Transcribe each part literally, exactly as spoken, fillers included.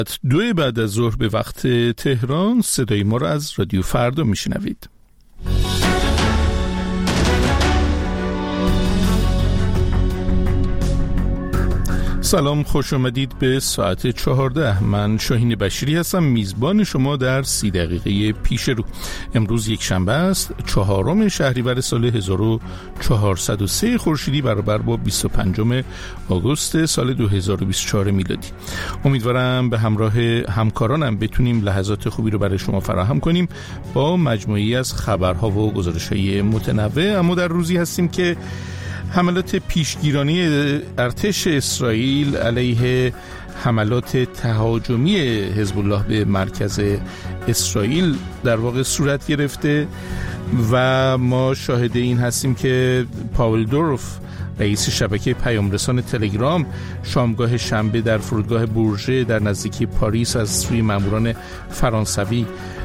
دو بعد از ظهر به وقت تهران صدای ما را از رادیو فردا میشنوید. سلام، خوش آمدید به ساعت چهارده. من شاهین بشیری هستم، میزبان شما در سی دقیقه پیش رو. امروز یک شنبه است، چهارم شهریور سال هزار و چهارصد و سه خورشیدی برابر با بیست و پنجم آگوست سال دو هزار و بیست و چهار میلادی. امیدوارم به همراه همکارانم بتونیم لحظات خوبی رو برای شما فراهم کنیم با مجموعی از خبرها و گزارش‌های متنوع. اما در روزی هستیم که حملات پیشگیرانه ارتش اسرائیل علیه حملات تهاجمی حزب الله به مرکز اسرائیل در واقع صورت گرفته و ما شاهد این هستیم که پاول دورف، رئیس شبکه پیامرسان تلگرام، شامگاه شنبه در فرودگاه بورژه در نزدیکی پاریس از سوی ماموران فرانسوی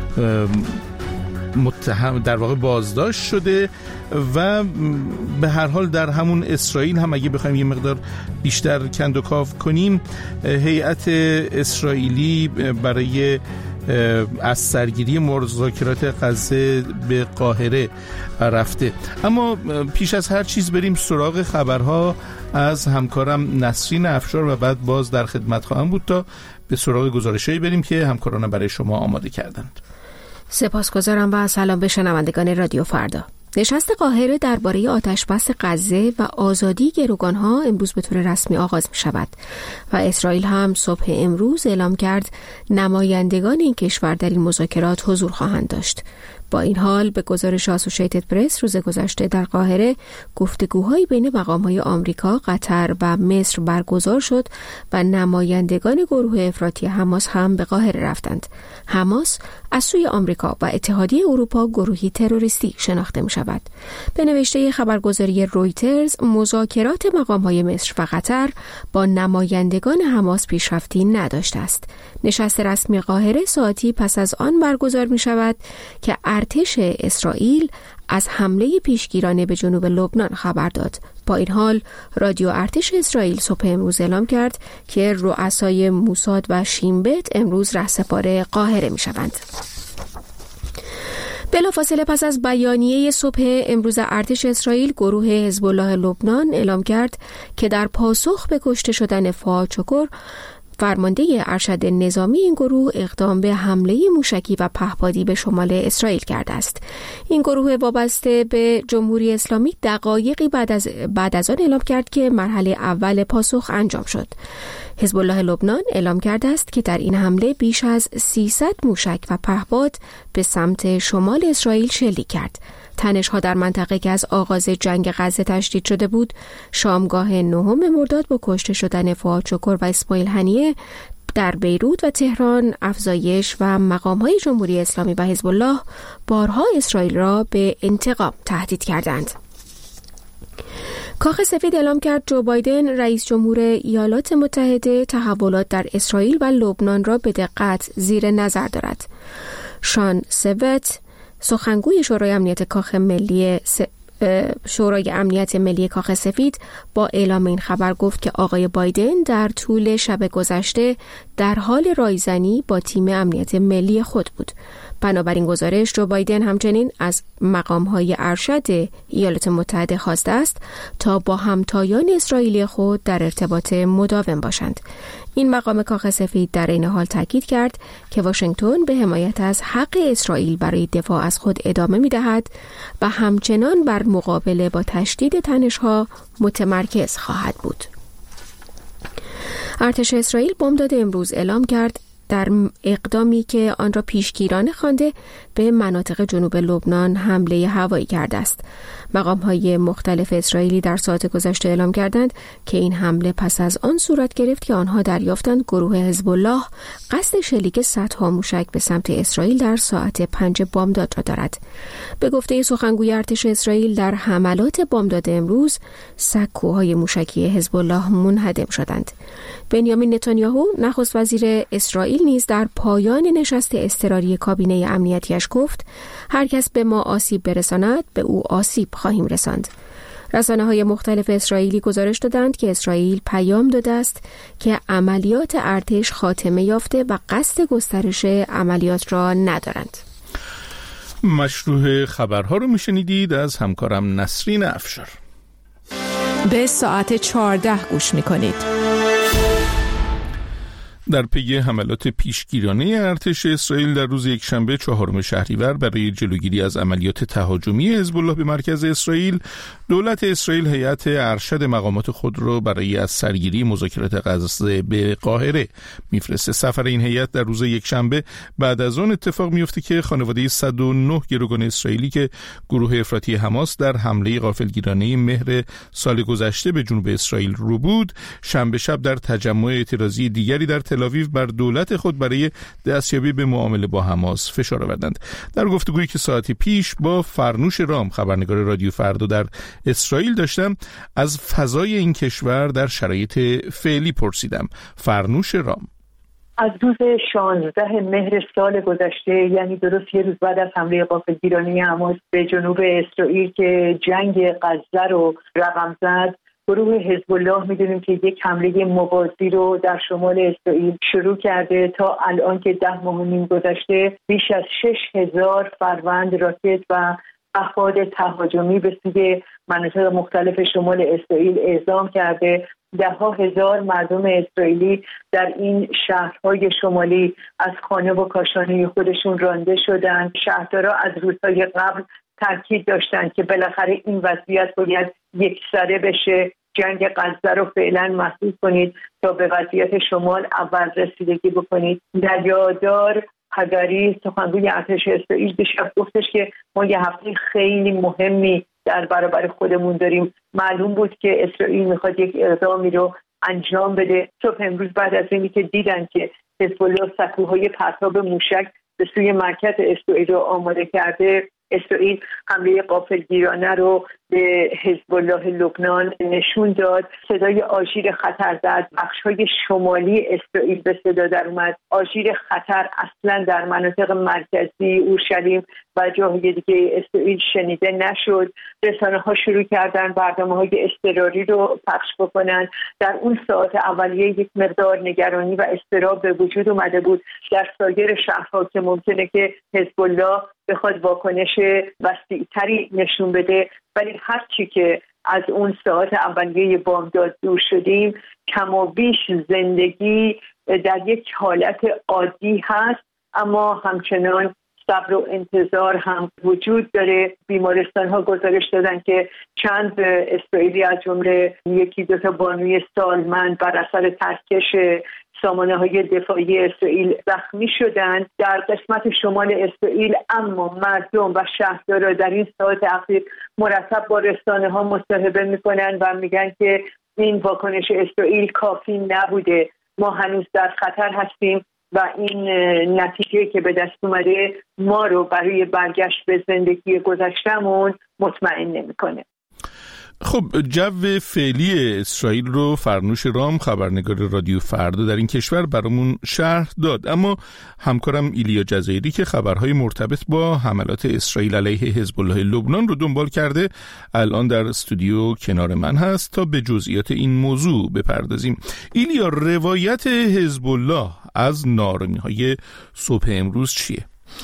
متهم در واقع بازداشت شده و به هر حال در همون اسرائیل هم اگه بخوایم یه مقدار بیشتر کند و کاف کنیم، هیئت اسرائیلی برای از سرگیری مذاکرات غزه به قاهره رفته. اما پیش از هر چیز بریم سراغ خبرها از همکارم نسرین افشار و بعد باز در خدمت خواهم بود تا به سراغ گزارشایی بریم که همکارانم برای شما آماده کردند. سپاسگزارم و سلام به شنوندگان رادیو فردا. نشست قاهره درباره آتشبس غزه و آزادی گروگانها امروز به طور رسمی آغاز می شود و اسرائیل هم صبح امروز اعلام کرد نمایندگان این کشور در این مذاکرات حضور خواهند داشت. با این حال به گزارش آسوشیتد پرس روز گذشته در قاهره گفتگوهایی بین مقام‌های آمریکا، قطر و مصر برگزار شد و نمایندگان گروه افراطی حماس هم به قاهره رفتند. حماس از سوی آمریکا و اتحادیه اروپا گروهی تروریستی شناخته می شود. به نوشته خبرگزاری رویترز، مذاکرات مقام‌های مصر و قطر با نمایندگان حماس پیشرفتی نداشته است. نشست رسمی قاهره ساعتی پس از آن برگزار می شود که ارتش اسرائیل از حمله پیشگیرانه به جنوب لبنان خبر داد. با این حال رادیو ارتش اسرائیل صبح امروز اعلام کرد که رؤسای موساد و شین بت امروز رهسپار قاهره می شوند. بلافاصله پس از بیانیه صبح امروز ارتش اسرائیل، گروه حزب الله لبنان اعلام کرد که در پاسخ به کشته شدن فؤاد شکر، فرمانده ارشد نظامی این گروه، اقدام به حمله موشکی و پهپادی به شمال اسرائیل کرده است. این گروه وابسته به جمهوری اسلامی دقایقی بعد از بعد از آن اعلام کرد که مرحله اول پاسخ انجام شد. حزب الله لبنان اعلام کرده است که در این حمله بیش از سیصد موشک و پهپاد به سمت شمال اسرائیل شلیک کرد. تنش‌ها در منطقه که از آغاز جنگ غزه تشدید شده بود، شامگاه نهم مرداد با کشته شدن فؤاد شکر و اسماعیل هنیه در بیروت و تهران افزایش و مقام‌های جمهوری اسلامی و حزب الله بارها اسرائیل را به انتقام تهدید کردند. کاخ سفید اعلام کرد جو بایدن، رئیس جمهور ایالات متحده، تحولات در اسرائیل و لبنان را به دقت زیر نظر دارد. شان سوت، سخنگوی شورای امنیت کاخ ملی س... شورای امنیت ملی کاخ سفید، با اعلام این خبر گفت که آقای بایدن در طول شب گذشته در حال رایزنی با تیم امنیت ملی خود بود. بنابراین گزارش، جو بایدن همچنین از مقام‌های ارشد ایالات متحده خواسته است تا با همتایان اسرائیلی خود در ارتباط مداوم باشند. این مقام کاخ سفید در این حال تاکید کرد که واشنگتن به حمایت از حق اسرائیل برای دفاع از خود ادامه می‌دهد و همچنان بر مقابله با تشدید تنش‌ها متمرکز خواهد بود. ارتش اسرائیل بامداد امروز اعلام کرد در اقدامی که آن را پیشگیرانه خوانده به مناطق جنوب لبنان حمله هوایی کرده است. مقام‌های مختلف اسرائیلی در ساعات گذشته اعلام کردند که این حمله پس از آن صورت گرفت که آنها دریافتند گروه حزب الله قصد شلیک صدها موشک به سمت اسرائیل در ساعت پنج بامداد را دارد. به گفته سخنگوی ارتش اسرائیل، در حملات بامداد امروز سکوهای موشکی حزب الله منهدم شدند. بنیامین نتانیاهو، نخست وزیر اسرائیل، نیز در پایان نشست اضطراری کابینه امنیتیش گفت هر کس به ما آسیب برساند به او آسیب خواهیم رساند. رسانه‌های مختلف اسرائیلی گزارش دادند که اسرائیل پیام داده است که عملیات ارتش خاتمه یافته و قصد گسترش عملیات را ندارند. مشروع خبرها رو میشنیدید از همکارم نسرین افشار. به ساعت چهارده گوش میکنید. در پی حملات پیشگیرانه ارتش اسرائیل در روز یکشنبه چهارم شهریور برای جلوگیری از عملیات تهاجمی حزب الله به مرکز اسرائیل، دولت اسرائیل هیئت ارشد مقامات خود را برای از سرگیری مذاکرات غزه به قاهره میفرسته. سفر این هیئت در روز یکشنبه بعد از آن اتفاق میفته که خانواده صد و نه گروگان اسرائیلی که گروه افراطی حماس در حمله غافلگیرانه مهر سال گذشته به جنوب اسرائیل رو بود، شنبه شب در تجمع اعتراضی دیگری در تل‌آویو بر دولت خود برای دستیابی به معامله با حماس فشار آوردند. در گفتگویی که ساعتی پیش با فرنوش رام، خبرنگار رادیو فردا در اسرائیل داشتم، از فضای این کشور در شرایط فعلی پرسیدم. فرنوش رام: از روز شانزده مهر سال گذشته، یعنی درست یه روز بعد از حمله غافلگیرانه حماس به جنوب اسرائیل که جنگ غزه رو رقم زد، گروه حزب الله میدونیم که یک حمله موازی رو در شمال اسرائیل شروع کرده. تا الان که ده ماه و نیم گذشته، بیش از شش هزار فروند راکت و افراد تهاجمی به سوی مناطق مختلف شمال اسرائیل اعزام کرده. ده ها هزار مردم اسرائیلی در این شهرهای شمالی از خانه و کاشانه خودشون رانده شدند. شهردارا از روزهای قبل تاکید داشتند که بالاخره این وضعیت باید یکسره بشه، جنگ غزه رو فعلا محدود کنید تا به وضعیت شمال اول رسیدگی بکنید. دریادار هگاری، سخنگوی ارتش اسرائیل، دیشب گفتش که ما یه هفته خیلی مهمی در برابر خودمون داریم. معلوم بود که اسرائیل میخواد یک اقدامی رو انجام بده. صبح امروز بعد از اینی که دیدن که حزب الله سکوهای پرتاب موشک به سوی مرکز اسرائیل رو آماده کرده، اسرائیل حمله غافلگیرانه رو به حزب الله لبنان نشون داد. صدای آژیر خطر در بخش‌های شمالی اسرائیل به صدا در اومد. آژیر خطر اصلا در مناطق مرکزی اورشلیم و جاهای دیگه اسرائیل شنیده نشد. رسانه‌ها شروع کردن برنامه‌های اضطراری رو پخش بکنن. در اون ساعت اولیه یک مقدار نگرانی و اضطراب به وجود اومده بود در سایر شهرها که ممکنه که حزب الله بخواد واکنش وسیع‌تری نشون بده، ولی هر چی که از اون ساعت اولیه بامداد دور شدیم، کم و بیش زندگی در یک حالت عادی هست، اما همچنان صبر و انتظار هم وجود داره. بیمارستان ها گزارش دادن که چند اسرائیلی از جمله یکی دو تا بانوی سالمند بر اثر ترکش سامانه های دفاعی اسرائیل زخمی شدند در قسمت شمال اسرائیل. اما مردم و شهردارا در این ساعت اخیر مرتب با رسانه ها مصاحبه میکنن و میگن که این واکنش اسرائیل کافی نبوده، ما هنوز در خطر هستیم و این نتیجه که به دست اومده ما رو برای برگشت به زندگی گذشتمون مطمئن نمیکنه. خب، جو فعلی اسرائیل رو فرنوش رام، خبرنگار رادیو فردا در این کشور، برامون شرح داد. اما همکارم ایلیا جزایری که خبرهای مرتبط با حملات اسرائیل علیه حزب الله لبنان رو دنبال کرده، الان در استودیو کنار من هست تا به جزئیات این موضوع بپردازیم. ایلیا، روایت حزب الله از نارمی‌های صبح امروز چیه؟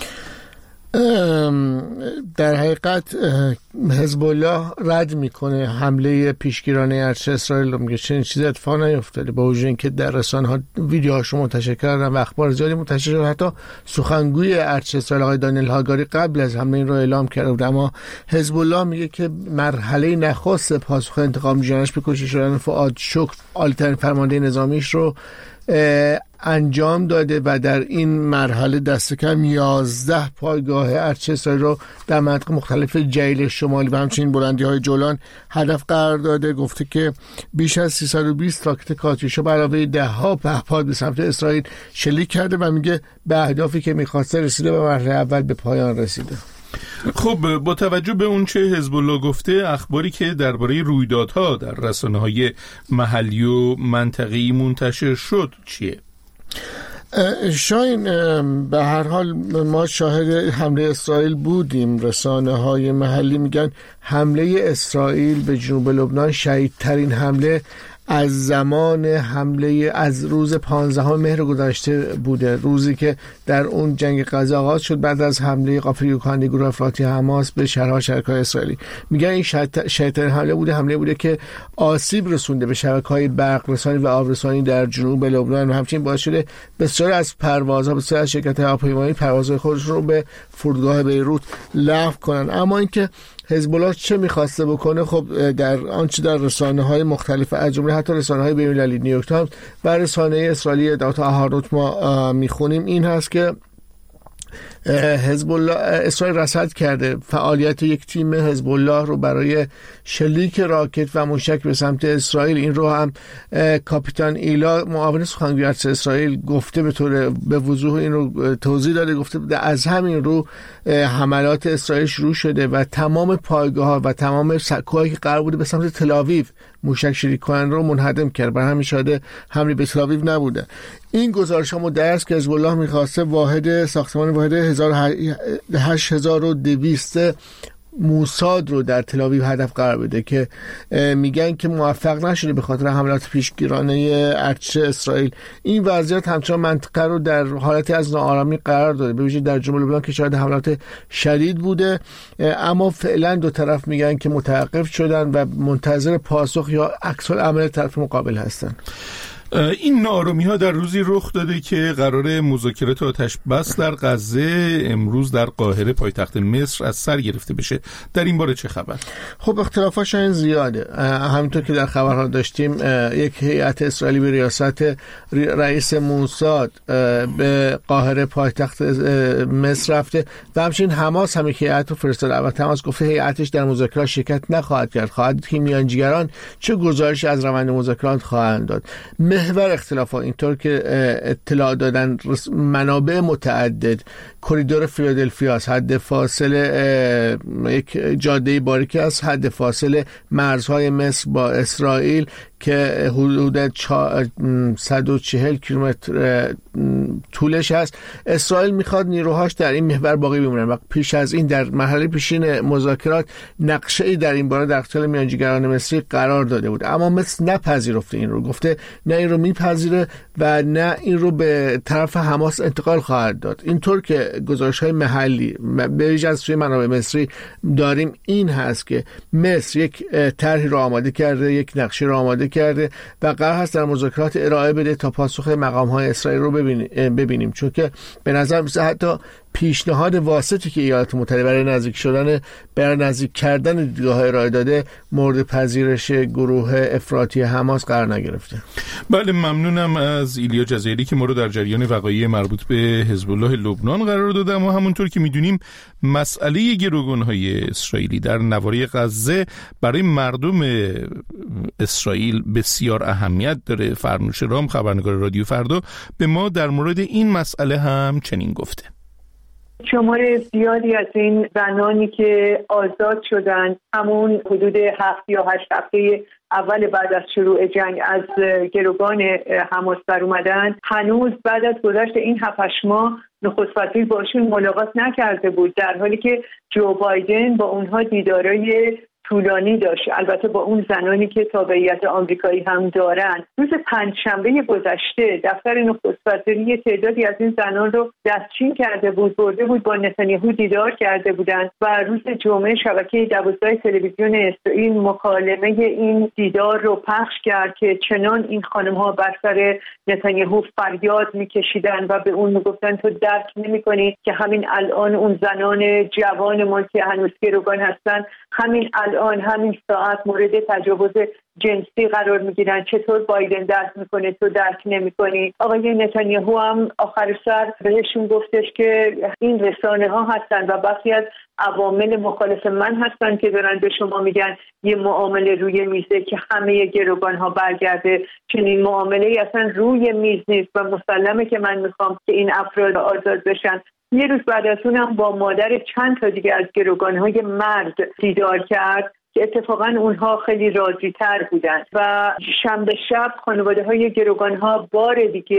در حقیقت حزب الله رد میکنه حمله پیشگیرانه ارتش اسرائیل رو، میگه چنین چیزی اتفاق نیفتاده، با وجود اینکه در رسانه‌ها ویدیوهاشو منتشر کردن و اخبار زیادی منتشر شد. حتی سخنگوی ارتش اسرائیل آقای دانیل هاگاری قبل از حمله این رو اعلام کرده بود. اما حزب الله میگه که مرحله نخست پاسخ انتقام جنش به کشته شدن فؤاد شکر، عالی‌ترین فرمانده نظامیش، رو انجام داده و در این مرحله دست کم یازده پایگاه ارتش اسرائیل رو در مناطق مختلف جلیل شمالی و همچنین بلندی‌های جولان هدف قرار داده. گفته که بیش از سیصد و بیست راکت کاتیوشا به علاوه ده ها پهپاد به سمت اسرائیل شلیک کرده و میگه به اهدافی که می‌خواسته رسیده و مرحله اول به پایان رسیده. خب، با توجه به اون چه حزب الله گفته، اخباری که درباره رویدادها در رسانه‌های محلی و منطقه‌ای منتشر شد چیه؟ شاین، به هر حال ما شاهد حمله اسرائیل بودیم. رسانه های محلی میگن حمله اسرائیل به جنوب لبنان شدیدترین حمله از زمان حمله از روز پانزدهم مهر گذشته بوده، روزی که در اون جنگ غزه آغاز شد بعد از حمله قافله یوکندی گروه افراطی حماس به شهرها شرکای اسرائیلی. میگن این شدیدترین حمله بوده، حمله بوده که آسیب رسونده به شبکه‌های برق رسانی و آب رسانی در جنوب لبنان و همچنین باعث شده بسیاری از پروازها، بسیاری از شرکت‌های هواپیمایی پروازهای خودشون رو به فرودگاه بیروت لغو کنن. اما اینکه حزب الله چه می‌خواسته بکنه، خب در آنچه در رسانه‌های مختلف از جمله حتی رسانه‌های بین‌المللی نیویورک تایمز و رسانه اسرائیلی دات آهارنوت ما می‌خونیم این هست که حزب الله اسرائیل رصد کرده فعالیت یک تیم حزب الله رو برای شلیک راکت و موشک به سمت اسرائیل. این رو هم کاپیتان ایلا معاون سخنگوی ارتش اسرائیل گفته، به طور به وضوح این رو توضیح داده، گفته از همین رو حملات اسرائیل شروع شده و تمام پایگاه‌ها و تمام سکوهایی که قرار بوده به سمت تل‌آویو موشک شلیک کنن رو منهدم کرد. برای همین شاهد حمله به تل‌آویو نبوده. این گزارش هم درس که حزب الله می‌خواسته واحد ساختمان واحد هشت هزار و دویست موساد رو در تل‌آویو هدف قرار بده که میگن که موفق نشده به خاطر حملات پیشگیرانه ارتش اسرائیل. این وضعیت همچنان منطقه رو در حالتی از ناآرامی قرار داده، به ویژه در جنوب لبنان که شاهد حملات شدید بوده، اما فعلا دو طرف میگن که متوقف شدن و منتظر پاسخ یا عکس العمل طرف مقابل هستن. این ناآرامی ها در روزی رخ داده که قرار مذاکرات آتش بس در غزه امروز در قاهره پایتخت مصر از سر گرفته بشه. در این باره چه خبر؟ خب اختلافاش این زیاده. همونطور که در خبرها داشتیم یک هیئت اسرائیلی به ریاست رئیس موساد به قاهره پایتخت مصر رفته و همچنین حماس هم یک هیئت رو فرستاده. البته حماس گفته هیئتش در مذاکرات شرکت نخواهد کرد، خواهد دید که میانجیگران چه گزارشی از روند مذاکرات خواهند داد. محور اختلافات اینطور که اطلاع دادن منابع متعدد کریدور فیلادلفیا است، حد فاصله یک جاده باریکی از حد فاصله مرزهای مصر با اسرائیل که حدود صد و چهل کیلومتر طولش هست. اسرائیل میخواد نیروهاش در این محور باقی بمونن و پیش از این در مرحله پیشین مذاکرات نقشه‌ای در این باره در اختیار میانجیگران مصری قرار داده بود، اما مصر نپذیرفته این رو، گفته نه این رو میپذیره و نه این رو به طرف حماس انتقال خواهد داد. اینطور که گزارش‌های محلی به ویژه از سوی منابع مصری داریم این هست که مصر یک طرحی رو آماده کرده، یک نقشه رو آماده کرده و قرار هست در مذاکرات ارائه بده تا پاسخ مقام‌های اسرائیل رو ببینیم, ببینیم. چون که به نظر میاد حتی پیشنهاد واسطی که ایالات متحده برای نزدیک شدن برای نزدیک کردن دیدگاه ارائه داده مورد پذیرش گروه افراطی حماس قرار نگرفته. بله، ممنونم از ایلیا جزایری که ما رو در جریان وقایع مربوط به حزب الله لبنان قرار داده. اما همونطور که میدونیم مسئله گروگان‌های اسرائیلی در نواحی غزه برای مردم اسرائیل بسیار اهمیت داره. فرنوش رام، خبرنگار رادیو فردا، به ما در مورد این مسئله هم چنین گفته: شمار زیادی از این زنانی که آزاد شدن همون حدود هفت یا هشت هفته اول بعد از شروع جنگ از گروگان حماس بر اومدن، هنوز بعد از گذشت این هفت هشت ماه نخست وزیر باشون ملاقات نکرده بود، در حالی که جو بایدن با اونها دیدارای طولانی داشت، البته با اون زنانی که تابعیت آمریکایی هم دارن. روز پنجشنبه گذشته دفتر نخست وزیری تعدادی از این زنان رو دستچین کرده بود، برده بود با نتانیاهو دیدار کرده بودند و روز جمعه شبکه دوازده تلویزیون اسرائیل مکالمه این دیدار رو پخش کرد که چنان این خانم ها بر سر نتانیاهو فریاد میکشیدن و به اون میگفتن تو درک نمی‌کنی که همین الان اون زنان جوانمان که هنوز گروگان هستن همین الان همین ساعت مورد تجاوز جنسی قرار میگیرن، چطور بایدن درک میکنه تو درک نمیکنی؟ آقای نتانیاهو هم آخر سر بهشون گفتش که این رسانه ها هستن و بخشی از عوامل مخالف من هستن که دارن به شما میگن یه معامله روی میزه که همه گروگان ها برگرده. چنین معامله اصلا روی میز نیست و مسلمه که من میخوام که این افراد آزاد بشن. یه روز بعد از اونم با مادر چند تا دیگه از گروگان‌های مرد دیدار کرد که اتفاقا اونها خیلی راضی تر بودن و شنبه شب خانواده های گروگان ها بار دیگه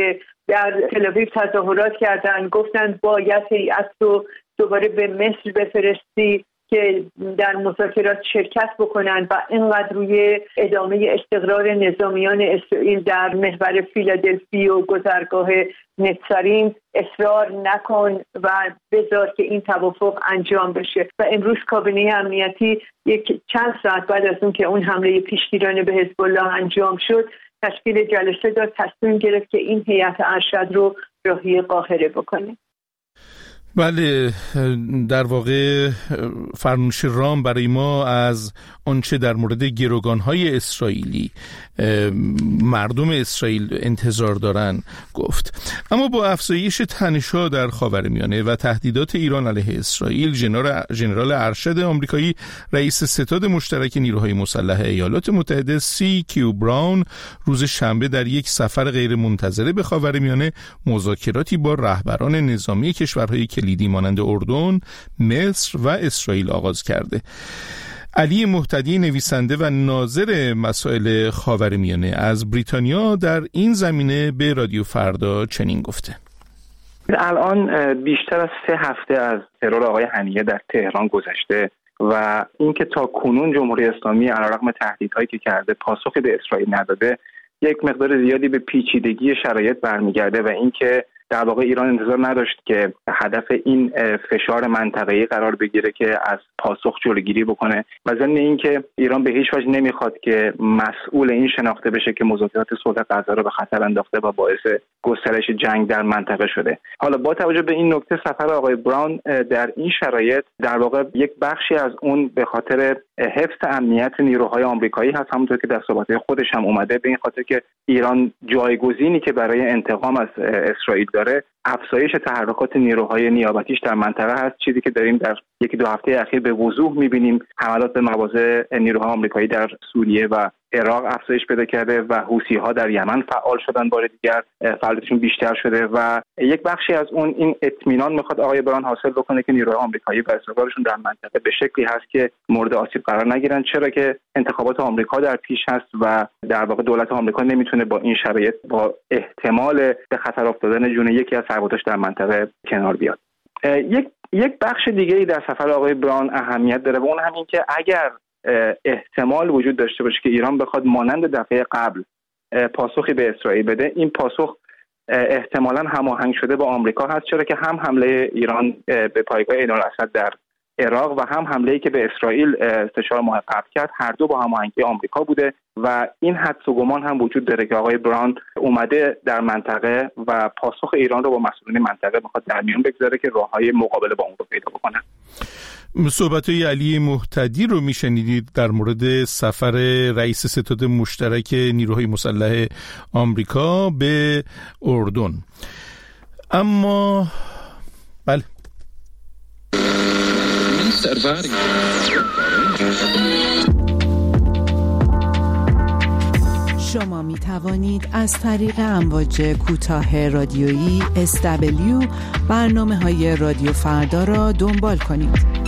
در تل‌آویو تظاهرات کردن، گفتن باید هیئت رو دوباره به مصر بفرستی که در مذاکرات شرکت بکنن و اینقدر روی ادامه استقرار نظامیان اسرائیل در محور فیلادلفی و گذرگاه نتساریم اصرار نکن و بذار که این توافق انجام بشه. و امروز کابینه امنیتی یک چند ساعت بعد از اون که اون حمله پیشگیرانه به حزب الله انجام شد تشکیل جلسه داد، تصمیم گرفت که این هیئت ارشد رو راهی قاهره بکنه. بله، در واقع فرمانش رام برای ما از آنچه در مورد گروگان‌های اسرائیلی مردم اسرائیل انتظار دارن گفت. اما با افزایش تنش‌ها در خاورمیانه و تهدیدات ایران علیه اسرائیل، ژنرال ارشد آمریکایی رئیس ستاد مشترک نیروهای مسلح ایالات متحده سی کیو براون روز شنبه در یک سفر غیرمنتظره به خاورمیانه مذاکراتی با رهبران نظامی کشورهای کلیدی مانند اردن، مصر و اسرائیل آغاز کرده. علی مهتدی، نویسنده و ناظر مسائل خاورمیانه از بریتانیا، در این زمینه به رادیو فردا چنین گفته: الان بیشتر از سه هفته از ترور آقای هنیه در تهران گذشته و اینکه تا کنون جمهوری اسلامی علیرغم تهدیدهایی که کرده پاسخی به اسرائیل نداده، یک مقدار زیادی به پیچیدگی شرایط برمیگرده و اینکه در واقع ایران انتظار نداشت که هدف این فشار منطقه‌ای قرار بگیره که از پاسخ جلوگیری بکنه و ضمن اینکه ایران به هیچ وجه نمیخواد که مسئول این شناخته بشه که مذاکرات صلح غزه رو به خطر انداخته و باعث گسترش جنگ در منطقه شده. حالا با توجه به این نکته، سفر آقای براون در این شرایط در واقع یک بخشی از اون به خاطر حفظ امنیت نیروهای آمریکایی هست، همونطور که در صحبت‌های خودش هم اومده، به این خاطر که ایران جایگزینی که برای انتقام از اسرائیل داره افزایش تحرکات نیروهای نیابتیش در منطقه هست، چیزی که داریم در یکی دو هفته اخیر به وضوح می‌بینیم. حملات به مواضع نیروهای آمریکایی در سوریه و عراق افزایش پیدا کرده و حوثی‌ها در یمن فعال شدن، بار دیگر فعالیتشون بیشتر شده و یک بخشی از اون این اطمینان میخواد آقای بران حاصل بکنه که نیروهای آمریکایی و استقرارشون در منطقه به شکلی هست که مورد آسیب قرار نگیرن، چرا که انتخابات آمریکا در پیش هست و در واقع دولت آمریکا نمیتونه با این شرایط با احتمال به خطر افتادن جون یکی از سربازاش در منطقه کنار بیاد. یک یک بخش دیگه ای در سفر آقای بران اهمیت داره و اون هم این که اگر احتمال وجود داشته باشه که ایران بخواد مانند دفعه قبل پاسخی به اسرائیل بده، این پاسخ احتمالاً هماهنگ شده با آمریکا هست، چرا که هم حمله ایران به پایگاه عین الاسد در عراق و هم حمله‌ای که به اسرائیل سه چهار ماه قبل کرد هر دو با هماهنگی آمریکا بوده و این حدس و گمان هم وجود داره که آقای براون اومده در منطقه و پاسخ ایران رو با مسئولین منطقه میخواد در میون بگذاره که راههای مقابله با اون رو پیدا بکنه. صحبت‌های علی مهتدی رو میشنیدید در مورد سفر رئیس ستاد مشترک نیروهای مسلح آمریکا به اردن. اما بله شما می توانید از طریق امواج کوتاه رادیویی اس دبلیو برنامه های رادیو فردا را دنبال کنید.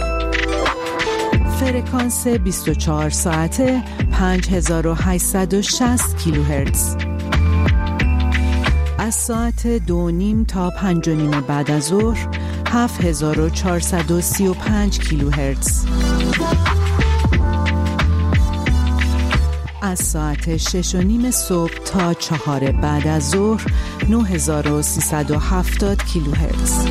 فرکانس بیست و چهار ساعته پنج هزار و هشتصد و شصت کیلوهرتز. از ساعت دو نیم تا پنج و نیم بعد از ظهر هفت هزار و چهارصد و سی و پنج کیلوهرتز. از ساعت شش و نیم صبح تا چهار بعد از ظهر نه هزار و سیصد و هفتاد کیلوهرتز.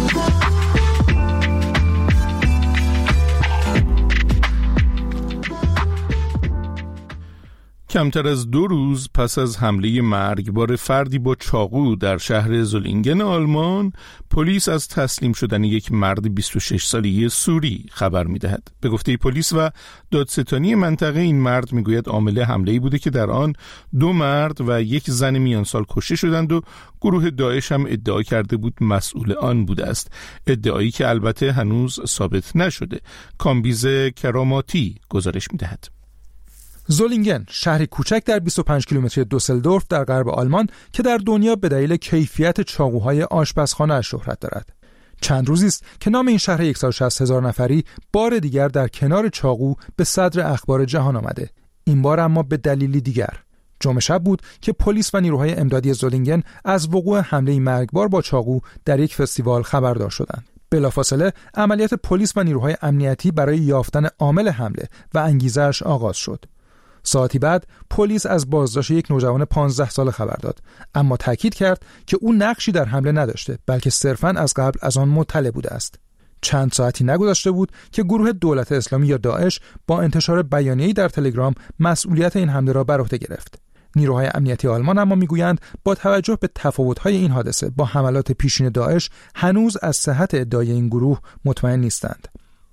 کمتر از دو روز پس از حمله مرگبار فردی با چاقو در شهر زولینگن آلمان، پلیس از تسلیم شدن یک مرد بیست و شش ساله سوری خبر می‌دهد. به گفته پلیس و دادستانی منطقه، این مرد میگوید عامل حمله‌ای بوده که در آن دو مرد و یک زن میان سال کشته شدند و گروه داعش هم ادعا کرده بود مسئول آن بوده است. ادعایی که البته هنوز ثابت نشده. کامبیز کراماتی گزارش می‌دهد. زولینگن، شهری کوچک در بیست و پنج کیلومتری دوسلدورف در غرب آلمان که در دنیا به دلیل کیفیت چاقوهای آشپزخانه اش شهرت دارد. چند روزی است که نام این شهر صد و شصت هزار نفری بار دیگر در کنار چاقو به صدر اخبار جهان آمده. این بار اما به دلیلی دیگر. جمعه شب بود که پلیس و نیروهای امدادی زولینگن از وقوع حمله مرگبار با چاقو در یک فستیوال خبردار شدند. بلافاصله عملیات پلیس و نیروهای امنیتی برای یافتن عامل حمله و انگیزه‌اش آغاز شد. ساعتی بعد پلیس از بازداشت یک نوجوان پانزده ساله خبر داد، اما تاکید کرد که او نقشی در حمله نداشته، بلکه صرفاً از قبل از آن مطلع بوده است. چند ساعتی نگذشته بود که گروه دولت اسلامی یا داعش با انتشار بیانیه‌ای در تلگرام مسئولیت این حمله را بر عهده گرفت. نیروهای امنیتی آلمان اما میگویند با توجه به تفاوت‌های این حادثه با حملات پیشین داعش هنوز از صحت ادعای این گروه مطمئن نیستند.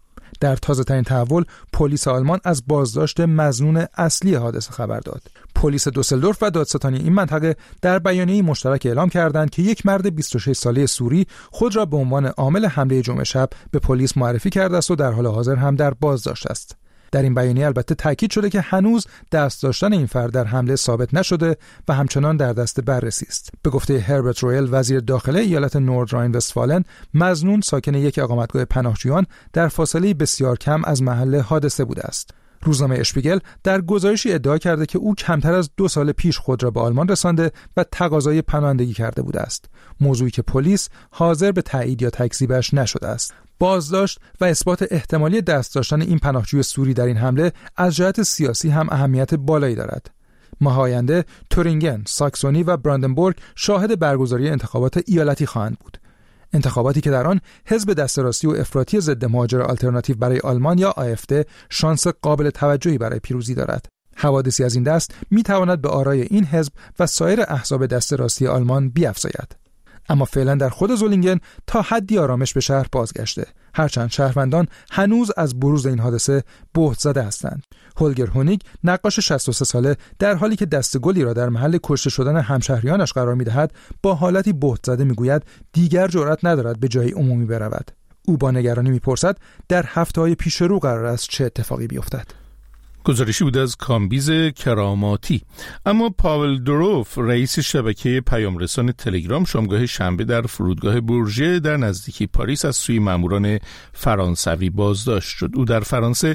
در تازه‌ترین تحول پلیس آلمان از بازداشت مظنون اصلی حادثه خبر داد. پلیس دوسلدورف و دادستانی این منطقه در بیانیه‌ای مشترک اعلام کردند که یک مرد بیست و شش ساله سوری خود را به عنوان عامل حمله جمعه شب به پلیس معرفی کرده است و در حال حاضر هم در بازداشت است. در این بیانیه البته تاکید شده که هنوز دست داشتن این فرد در حمله ثابت نشده و همچنان در دست بررسی است. به گفته هربرت رویل وزیر داخله ایالت نوردراین وستفالن، مظنون ساکن یک اقامتگاه پناهجویان در فاصله بسیار کم از محل حادثه بوده است. روزنامه اشپیگل در گزارشی ادعا کرده که او کمتر از دو سال پیش خود را به آلمان رسانده و تقاضای پناهندگی کرده بوده است، موضوعی که پلیس حاضر به تایید یا تکذیبش نشده است. بازداشت و اثبات احتمالی دست داشتن این پناهجوی سوری در این حمله از جهت سیاسی هم اهمیت بالایی دارد. ماه آینده تورینگن، ساکسونی و براندنبورگ شاهد برگزاری انتخابات ایالتی خواهند بود. انتخاباتی که در آن حزب دست راستی و افراطی ضد مهاجر آلترناتیو برای آلمان یا آ اف دی شانس قابل توجهی برای پیروزی دارد. حوادثی از این دست می تواند به آرای این حزب و سایر احزاب دست راستی آلمان بیفزاید. اما فعلا در خود زولینگن تا حدی آرامش به شهر بازگشته، هرچند شهروندان هنوز از بروز این حادثه بهت زده هستند. هولگر هونیگ، نقاش شصت و سه ساله، در حالی که دست گلی را در محل کشته شدن همشهریانش قرار می‌دهد، با حالتی بهت زده می‌گوید دیگر جرأت ندارد به جای عمومی برود. او با نگرانی می‌پرسد در هفته‌های پیش رو قرار است چه اتفاقی بیفتد. گزارشی بود از کامبیز کراماتی. اما پاول دوروف، رئیس شبکه پیامرسان تلگرام، شامگاه شنبه در فرودگاه بورژه در نزدیکی پاریس از سوی ماموران فرانسوی بازداشت شد. او در فرانسه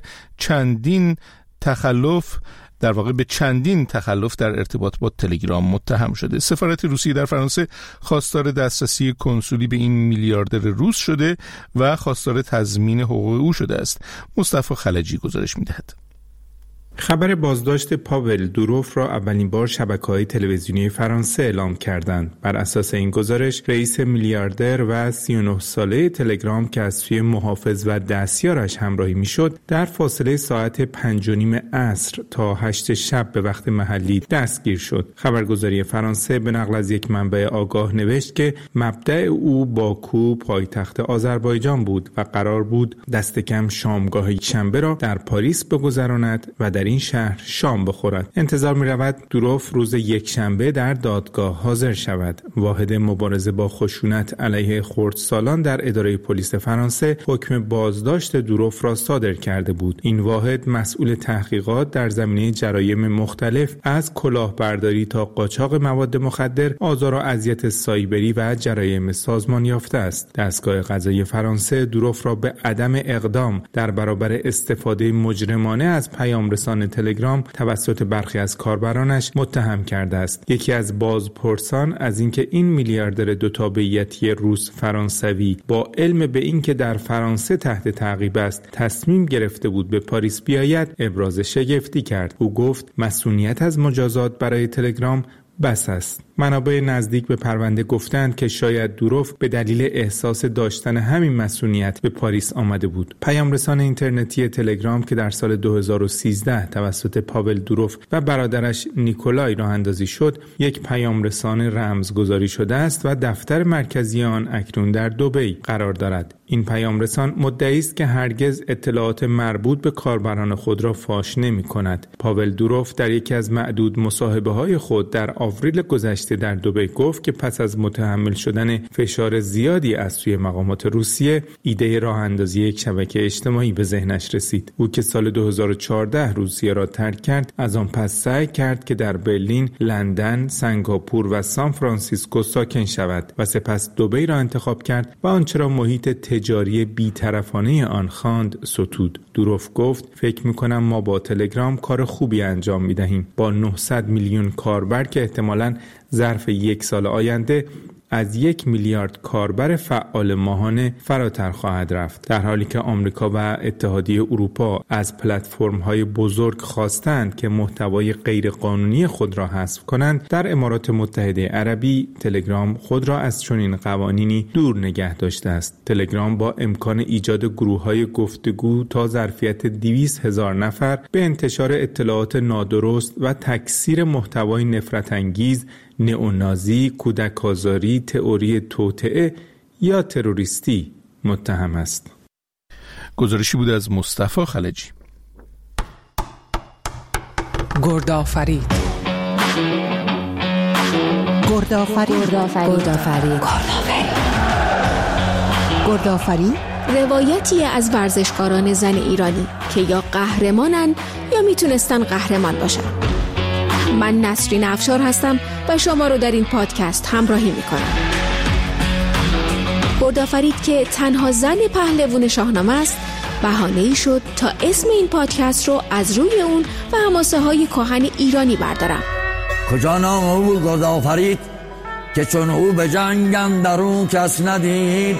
چندین تخلف در واقع به چندین تخلف در ارتباط با تلگرام متهم شده. سفارت روسیه در فرانسه خواستار دسترسی کنسولی به این میلیاردر روس شده و خواستار تضمین حقوق او شده است. مصطفی خلجی گزارش می‌دهد. خبر بازداشت پاول دوروف را اولین بار شبکه‌های تلویزیونی فرانسه اعلام کردند. بر اساس این گزارش، رئیس میلیاردر و سی و نه ساله تلگرام که از سوی محافظ و دستیارش همراهی میشد، در فاصله ساعت پنج و نیم عصر تا هشت شب به وقت محلی دستگیر شد. خبرگزاری فرانسه به نقل از یک منبع آگاه نوشت که مبدأ او باکو، پایتخت آذربایجان بود و قرار بود دست کم شامگاه شنبه را در پاریس بگذراند و در این شهر شام بخورد. انتظار می رود دوروف روز یک شنبه در دادگاه حاضر شود. واحد مبارزه با خشونت علیه خردسالان در اداره پلیس فرانسه حکم بازداشت دوروف را صادر کرده بود. این واحد مسئول تحقیقات در زمینه جرایم مختلف از کلاهبرداری تا قاچاق مواد مخدر، آزار و اذیت سایبری و جرایم سازمان یافته است. دستگاه قضایی فرانسه دوروف را به عدم اقدام در برابر استفاده مجرمانه از پیامرسان تلگرام توسط برخی از کاربرانش متهم کرده است. یکی از بازپرسان از اینکه این میلیاردر دو تابعیتی روس فرانسوی با علم به اینکه در فرانسه تحت تعقیب است تصمیم گرفته بود به پاریس بیاید، ابراز شگفتی کرد. او گفت مسئولیت از مجازات برای تلگرام بس است. منابع نزدیک به پرونده گفتند که شاید دوروف به دلیل احساس داشتن همین مسئولیت به پاریس آمده بود. پیامرسان اینترنتی تلگرام که در سال دو هزار و سیزده توسط پاول دوروف و برادرش نیکولای راه اندازی شد، یک پیامرسان رمزگذاری شده است و دفتر مرکزی آن اکنون در دبی قرار دارد. این پیامرسان مدعی است که هرگز اطلاعات مربوط به کاربران خود را فاش نمی‌کند. پاول دوروف در یکی از معدود مصاحبه‌های خود در آوریل گذشته در دبی گفت که پس از متحمل شدن فشار زیادی از سوی مقامات روسیه، ایده راه اندازی یک شبکه اجتماعی به ذهنش رسید. او که سال دو هزار و چهارده روسیه را ترک کرد، از آن پس سعی کرد که در برلین، لندن، سنگاپور و سان فرانسیسکو ساکن شود و سپس دبی را انتخاب کرد و آنچه را محیط تجاری بی‌طرفانه آن خواند ستود. دوروف گفت فکر میکنم ما با تلگرام کار خوبی انجام میدهیم. با نهصد میلیون کاربر که احتمالاً ظرف یک سال آینده از یک میلیارد کاربر فعال ماهانه فراتر خواهد رفت، در حالی که آمریکا و اتحادیه اروپا از پلتفرم‌های بزرگ خواستند که محتوای غیرقانونی خود را حذف کنند. در امارات متحده عربی تلگرام خود را از چنین قوانینی دور نگه داشته است. تلگرام با امکان ایجاد گروه‌های گفتگو تا ظرفیت دویست هزار نفر به انتشار اطلاعات نادرست و تکثیر محتوای نفرت انگیز، نئونازی، کودک آزاری، تئوری توطئه یا تروریستی متهم است. گزارشی بود از مصطفی خلجی. گردآفرید گردآفرید گردآفرید گردآفرید روایتی از ورزشکاران زن ایرانی که یا قهرمانن یا میتونستن قهرمان باشن. من نسرین افشار هستم و شما رو در این پادکست همراهی میکنم. گردآفرید که تنها زن پهلوان شاهنامه است، بهانه‌ای شد تا اسم این پادکست رو از روی اون و حماسه های کهن ایرانی بردارم. کجا نام او بود گردآفرید که چون او به جنگ اندرون کس ندید.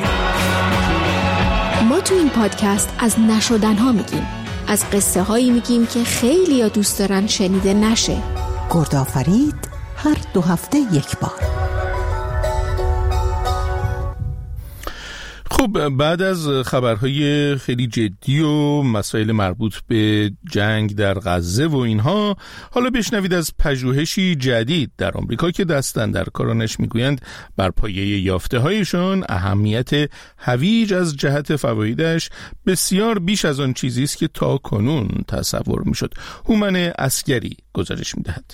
ما تو این پادکست از نشدنها میگیم، از قصه هایی میگیم که خیلی ها دوست دارن شنیده نشه. گردآفرید هر دو هفته یک بار. خب بعد از خبرهای خیلی جدی و مسائل مربوط به جنگ در غزه و اینها، حالا بشنوید از پژوهشی جدید در آمریکا که دستاندرکارانش میگویند بر پایه یافته‌هایشان اهمیت هویج از جهت فوایدش بسیار بیش از آن چیزی است که تا کنون تصور میشد. هومن عسگری گزارش میدهد.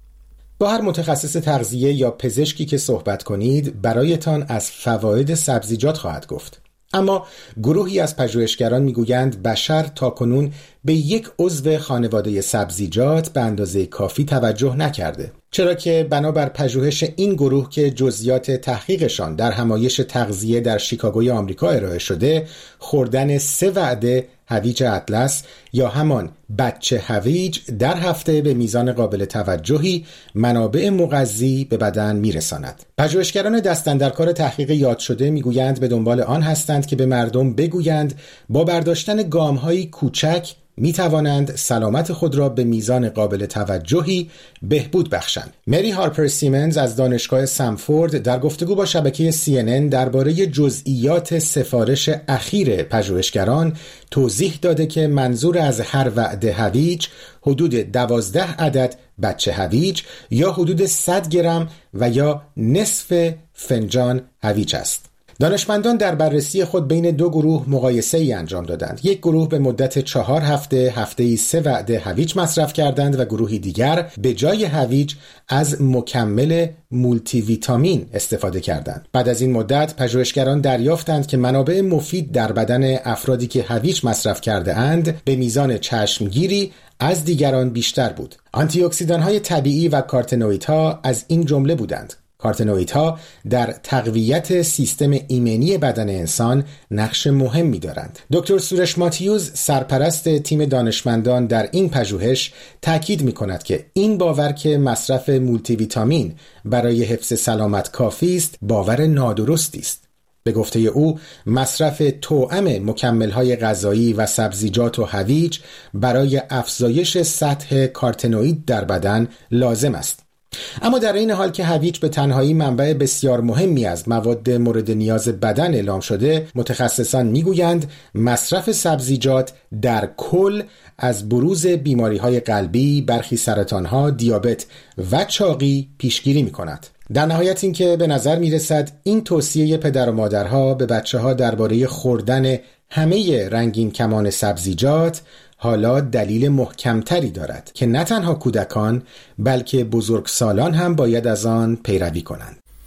با هر متخصص تغذیه یا پزشکی که صحبت کنید برایتان از فواید سبزیجات خواهد گفت. اما گروهی از پژوهشگران میگویند بشر تاکنون به یک عضو خانواده سبزیجات به اندازه کافی توجه نکرده، چرا که بنابر پژوهش این گروه که جزئیات تحقیقشان در همایش تغذیه در شیکاگوی آمریکا ارائه شده، خوردن سه وعده هویج اطلس یا همان بچه هویج در هفته به میزان قابل توجهی منابع مغذی به بدن میرساند. پژوهشگران دستاندرکار تحقیق یاد شده میگویند به دنبال آن هستند که به مردم بگویند با برداشتن گام‌های کوچک می توانند سلامت خود را به میزان قابل توجهی بهبود بخشند. مری هارپر سیمنز از دانشگاه سمفورد در گفتگو با شبکه سی ان ان درباره جزئیات سفارش اخیر پژوهشگران توضیح داده که منظور از هر وعده هویج حدود دوازده عدد بچه هویج یا حدود صد گرم و یا نصف فنجان هویج است. دانشمندان در بررسی خود بین دو گروه مقایسه ای انجام دادند. یک گروه به مدت چهار هفته هفته‌ای سه وعده هویج مصرف کردند و گروهی دیگر به جای هویج از مکمل مولتی ویتامین استفاده کردند. بعد از این مدت پژوهشگران دریافتند که منابع مفید در بدن افرادی که هویج مصرف کرده اند به میزان چشمگیری از دیگران بیشتر بود. آنتی اکسیدان‌های طبیعی و کارتنوئیدها از این جمله بودند. کارتنوئیدها در تقویت سیستم ایمنی بدن انسان نقش مهمی دارند. دکتر سورش ماتیوز سرپرست تیم دانشمندان در این پژوهش تاکید می‌کند که این باور که مصرف مولتی ویتامین برای حفظ سلامت کافی است باور نادرستی است. به گفته او مصرف توأم مکمل‌های غذایی و سبزیجات و هویج برای افزایش سطح کارتنوئید در بدن لازم است. اما در این حال که هویج به تنهایی منبع بسیار مهمی از مواد مورد نیاز بدن اعلام شده، متخصصان میگویند مصرف سبزیجات در کل از بروز بیماری‌های قلبی، برخی سرطان‌ها، دیابت و چاقی پیشگیری می‌کند. در نهایت این که به نظر می‌رسد این توصیه پدر و مادرها به بچه‌ها درباره خوردن همه رنگین کمان سبزیجات حالا دلیل محکمتری دارد که نه تنها کودکان بلکه بزرگسالان هم باید از آن پیروی کنند.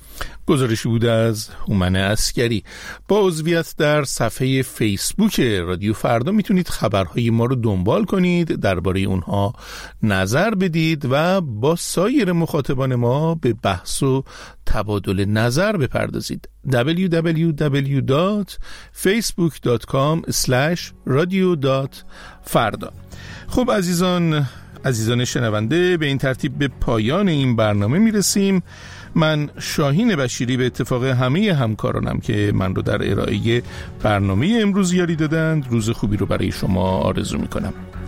گزارشی بود از هومن عسکری. با عضویت در صفحه فیسبوک رادیو فردا میتونید خبرهای ما رو دنبال کنید، درباره اونها نظر بدید و با سایر مخاطبان ما به بحث و تبادل نظر بپردازید. دبلیو دبلیو دبلیو دات فیسبوک دات کام اسلش رادیو دات فردا. خب عزیزان عزیزان شنونده، به این ترتیب به پایان این برنامه میرسیم. من شاهین بشیری به اتفاق همه همکارانم که من رو در ارائه برنامه امروز یاری دادند، روز خوبی رو برای شما آرزو میکنم.